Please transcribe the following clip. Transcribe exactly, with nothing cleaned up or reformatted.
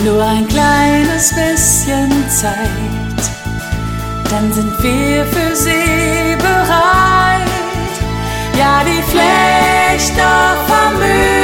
Nur ein kleines bisschen Zeit, dann sind wir für sie bereit. Ja, die Flechdorfer Mühle